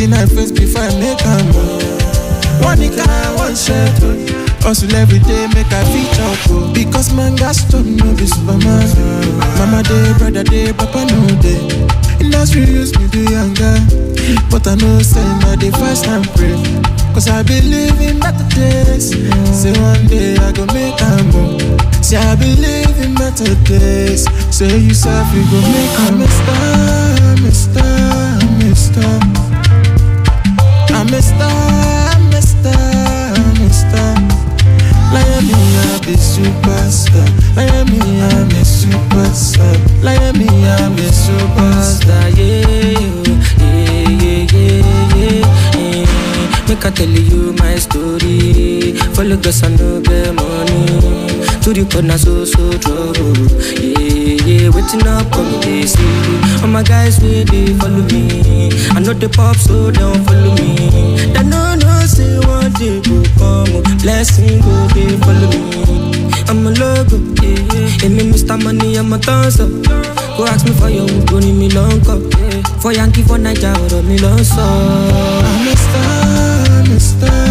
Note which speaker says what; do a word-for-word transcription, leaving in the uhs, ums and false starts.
Speaker 1: see my face before I make a move. One nigga, one shirt. Hustle every day, make a feature up. Because man got stone, no be superman. Mama day, brother day, papa no day. Industry use me do younger, but I know say now they fast and pray. Cause I believe in better days. Say one day I go make a move. Say I believe in better days. Say you self you go make a star, I'm a star, I'm a star. I'm a star, I'm a star, I'm a star. Like me, I'm a superstar. Like me, I'm a superstar. Like me, I'm a superstar.
Speaker 2: Yeah, yeah, yeah, yeah, yeah, yeah. Make I tell you my story. Follow the sun, no get money. To the corner, so so trouble. Yeah, yeah, waiting up on me, see. All my guys really follow me. I know the pop, so don't follow me. They no no say one day go come, blessing go they follow me. I'm a logo, yeah. And me Mister Money, I'm a dancer. Go ask me for your wood, go need me long cup, yeah. For Yankee, for Niger, or me long song.
Speaker 1: I'm a star, I'm a star.